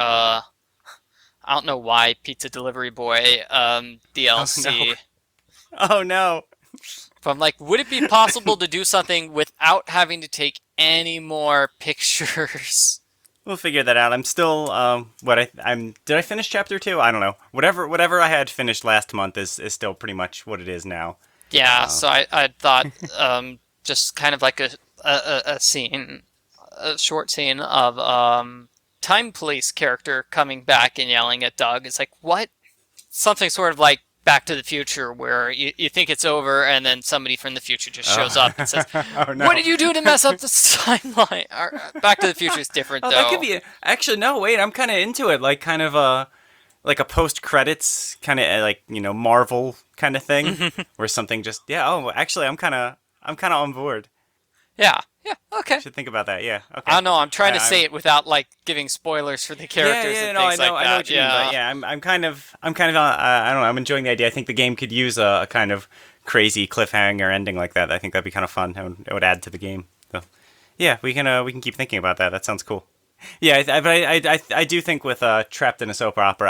I don't know why Pizza Delivery Boy oh no, DLC. oh no. But I'm like, would it be possible to do something without having to take any more pictures? We'll figure that out. I'm still I'm did I finish chapter 2? I don't know. Whatever I had finished last month is still pretty much what it is now. Yeah, Uh, so I thought just kind of like a scene, a short scene of Time Police character coming back and yelling at Doug. It's like what? Something sort of like Back to the Future where you think it's over and then somebody from the future just shows up and says, oh "What no. did you do to mess up this timeline?" Back to the Future is different Oh, that could though. be actually no, wait, I'm kind of into it. Like kind of like a post credits kind of like, Marvel kind of thing where something just yeah, oh, actually I'm kind of on board. Yeah, yeah, okay. Should think about that. Yeah. I Okay. don't know. I'm trying to I'm say it without like giving spoilers for the Yeah, characters yeah, and no, things like I know that. what you mean, but Yeah. yeah, I'm kind of, I don't know, I'm enjoying the idea. I think the game could use a kind of crazy cliffhanger ending like that. I think that'd be kind of fun. It would add to the game. So, yeah, we can keep thinking about that. That sounds cool. Yeah, but I do think with Trapped in a Soap Opera,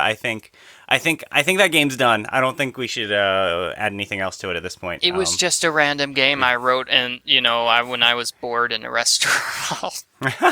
I think that game's done. I don't think we should add anything else to it at this point. It was just a random game I wrote, and when I was bored in a restaurant.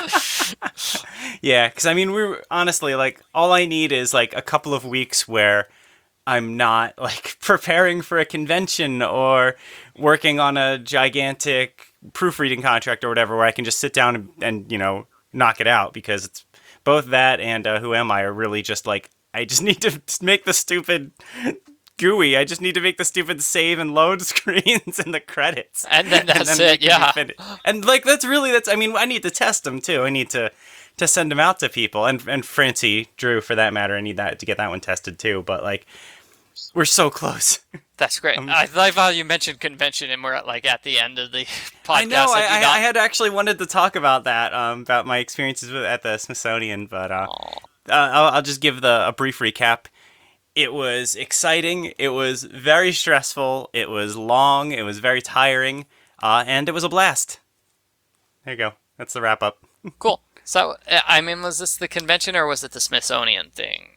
Yeah, because I mean, we're honestly like all I need is like a couple of weeks where I'm not like preparing for a convention or working on a gigantic proofreading contract or whatever, where I can just sit down and knock it out because it's both that and Who Am I are really just like I just need to make the stupid GUI. I just need to make the stupid save and load screens in the credits, And then and that's then they it. can be Yeah. finished. And like that's I mean I need to test them too. I need to send them out to people and Francie Drew for that matter. I need that to get that one tested too. But like we're so close. That's great. I love how you mentioned convention, and we're at the end of the I know. podcast. And you I got. had actually wanted to talk about that, about my experiences at the Smithsonian, but Aw. I'll just give a brief recap. It was exciting. It was very stressful. It was long. It was very tiring, and it was a blast. There you go. That's the wrap up. Cool. So, I mean, was this the convention or was it the Smithsonian thing?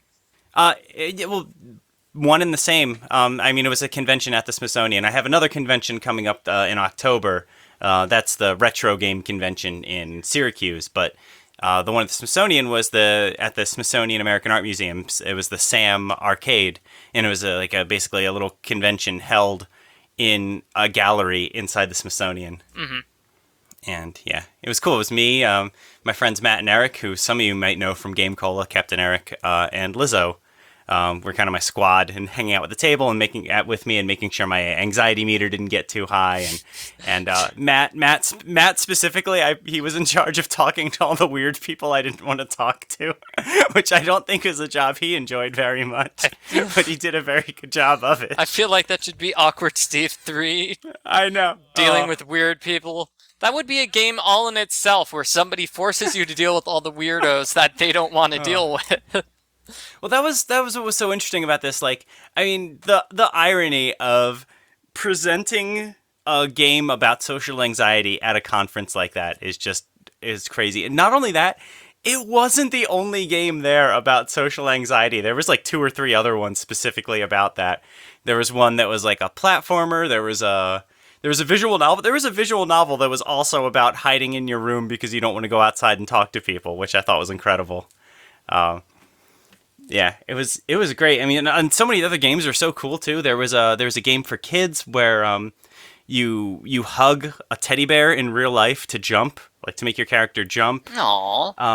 Well, one and the same. I mean, it was a convention at the Smithsonian. I have another convention coming up in October. That's the retro game convention in Syracuse. But the one at the Smithsonian was at the Smithsonian American Art Museum. It was the Sam Arcade, and it was basically a little convention held in a gallery inside the Smithsonian. Mm-hmm. And yeah, it was cool. It was me, my friends Matt and Eric, who some of you might know from Game Cola, Captain Eric, and Lizzo. Were kind of my squad and hanging out at the table and making at with me and making sure my anxiety meter didn't get too high. And Matt specifically, he was in charge of talking to all the weird people I didn't want to talk to, which I don't think is a job he enjoyed very much, but he did a very good job of it. I feel like that should be Awkward Steve 3, I know. dealing Oh. with weird people. That would be a game all in itself where somebody forces you to deal with all the weirdos that they don't want to deal with. Well, that was what was so interesting about this. Like, I mean, the irony of presenting a game about social anxiety at a conference like that is crazy. And not only that, it wasn't the only game there about social anxiety. There was like two or three other ones specifically about that. There was one that was like a platformer. There was a visual novel. There was a visual novel that was also about hiding in your room because you don't want to go outside and talk to people, which I thought was incredible. Yeah, it was great. I mean, and so many other games are so cool too. There was a game for kids where you hug a teddy bear in real life to jump, like to make your character jump. Aww.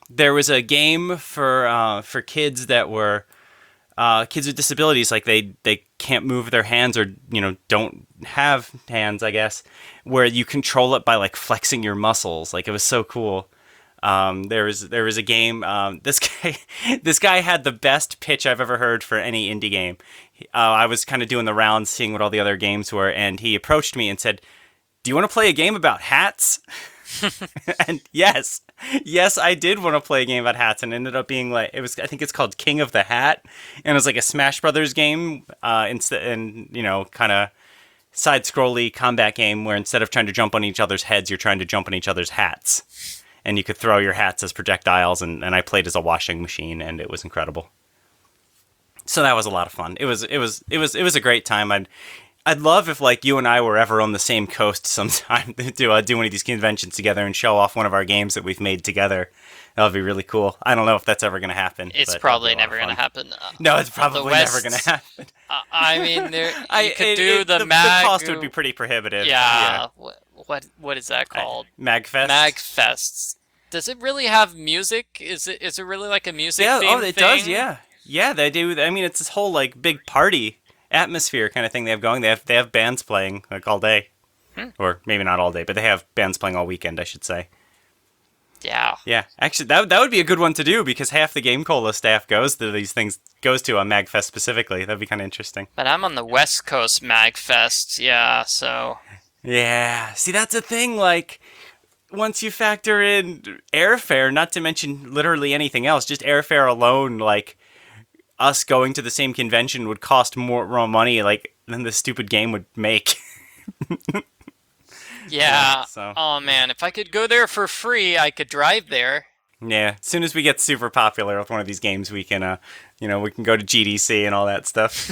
there was a game for kids that were kids with disabilities, like they can't move their hands or don't have hands, I guess, where you control it by like flexing your muscles. Like it was so cool. There was a game. This guy this guy had the best pitch I've ever heard for any indie game. I was kind of doing the rounds, seeing what all the other games were, and he approached me and said, "Do you want to play a game about hats?" And yes, I did want to play a game about hats, and it ended up being like I think it's called King of the Hat, and it was like a Smash Brothers game, instead, and kind of side-scrolly combat game where instead of trying to jump on each other's heads, you're trying to jump on each other's hats, and you could throw your hats as projectiles, and I played as a washing machine, and it was incredible. So that was a lot of fun. It was a great time. I'd love if like you and I were ever on the same coast sometime to do one of these conventions together and show off one of our games that we've made together. That would be really cool. I don't know if that's ever going to happen. It's probably never going to happen. No, it's probably never going to happen. I mean, you could do the cost would be pretty prohibitive. Yeah. What is that called? Magfest. Magfests. Does it really have music? Is it really like a music theme? Oh, it does. Yeah. Yeah, they do. I mean, it's this whole like big party atmosphere kind of thing they have going. They have bands playing like all day, or maybe not all day, but they have bands playing all weekend, I should say. Yeah. Yeah. Actually, that would be a good one to do because half the Game Cola staff goes to these things, goes to a Magfest specifically. That'd be kind of interesting. But I'm on the West Coast Magfest, yeah. So. Yeah. See, that's a thing. Like, once you factor in airfare, not to mention literally anything else, just airfare alone, like, us going to the same convention would cost more money, like, than the stupid game would make. Yeah. So. Oh, man. If I could go there for free, I could drive there. Yeah. As soon as we get super popular with one of these games, we can, we can go to GDC and all that stuff.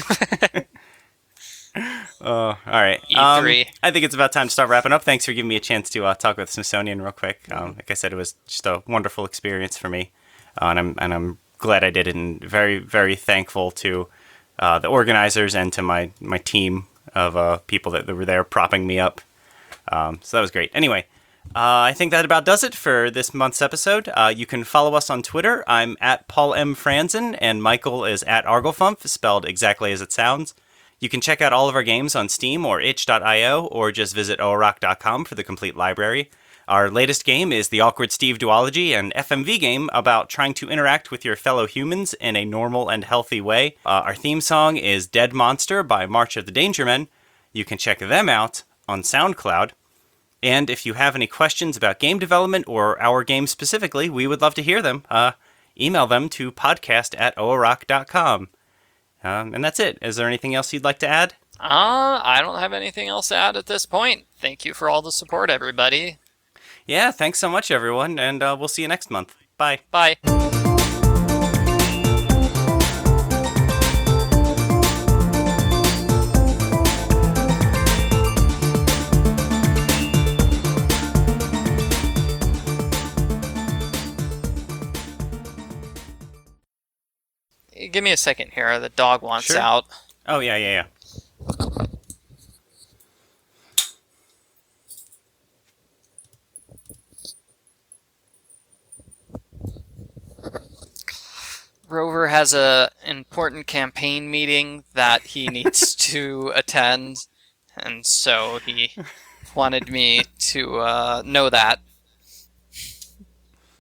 All right. E3. I think it's about time to start wrapping up. Thanks for giving me a chance to talk with Smithsonian real quick. Like I said, it was just a wonderful experience for me, and I'm glad I did it, and very, very thankful to the organizers and to my team of people that were there propping me up. So that was great. Anyway, I think that about does it for this month's episode. You can follow us on Twitter. I'm at Paul M. Franzen, and Michael is at Arglefump, spelled exactly as it sounds. You can check out all of our games on Steam or itch.io, or just visit oarock.com for the complete library. Our latest game is the Awkward Steve Duology, an FMV game about trying to interact with your fellow humans in a normal and healthy way. Our theme song is Dead Monster by March of the Dangermen. You can check them out on SoundCloud. And if you have any questions about game development or our game specifically, we would love to hear them. Email them to podcast@oarock.com. And that's it. Is there anything else you'd like to add? I don't have anything else to add at this point. Thank you for all the support, everybody. Yeah, thanks so much, everyone, and we'll see you next month. Bye. Bye. Give me a second here. The dog wants Sure. out. Oh, yeah. Rover has a important campaign meeting that he needs to attend, and so he wanted me to know that.